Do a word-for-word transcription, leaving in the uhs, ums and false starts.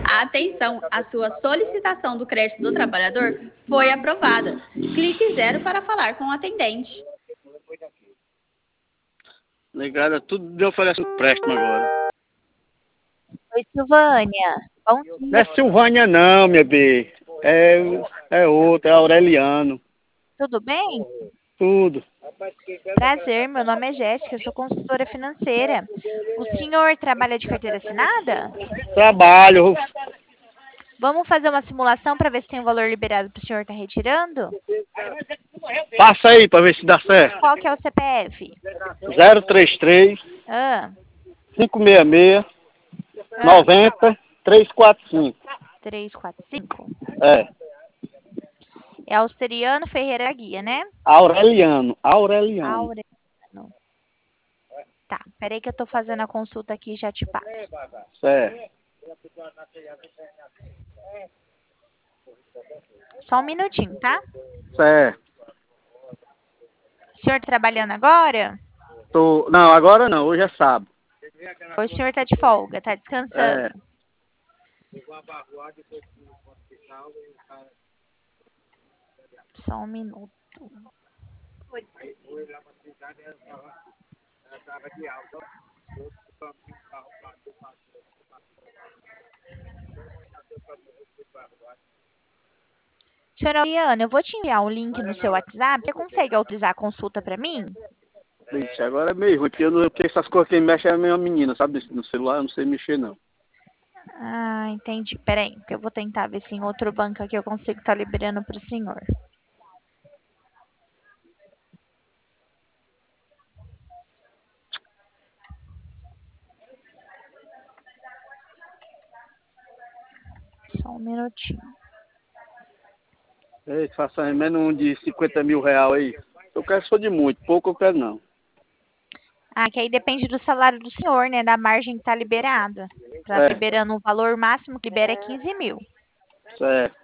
Atenção, a sua solicitação do crédito do trabalhador foi aprovada. Clique zero para falar com o atendente. Negada, tudo de oferece um empréstimo agora. Oi, Silvânia. Bom Não dia. é Silvânia não, minha B. É, é outro, é Aureliano. Tudo bem? Tudo. Prazer, meu nome é Jéssica, eu sou consultora financeira. O senhor trabalha de carteira assinada? Trabalho. Vamos fazer uma simulação para ver se tem um valor liberado para o senhor estar retirando? Passa aí pra ver se dá certo. Qual que é o C P F? zero três três, Ah, cinco seis seis, ah, noventa, trezentos e quarenta e cinco. três quatro cinco. É. É Auxeriano Ferreira Guia, né? Aureliano. Aureliano. Aureliano. Tá, peraí que eu tô fazendo a consulta aqui e já te passo. Certo. Só um minutinho, tá? Certo. O senhor tá trabalhando agora? Tô... Não, agora não. Hoje é sábado. Hoje o senhor tá de folga, tá descansando? É. Só um minuto. Senhora Oriana, eu vou te enviar um link no seu WhatsApp. Você consegue autorizar a consulta para mim? Bicho, agora é meio ruim, porque, eu não, porque essas coisas quem mexe é a minha menina, sabe? No celular eu não sei mexer, não. Ah, entendi. Peraí, que eu vou tentar ver se em outro banco aqui eu consigo estar liberando para o senhor. Só um minutinho. Ei, faça aí menos um de cinquenta mil real aí. Eu quero só de muito, pouco eu quero não. Ah, que aí depende do salário do senhor, né? Da margem que tá liberada. Tá É, liberando o valor máximo que libera é quinze mil. certo.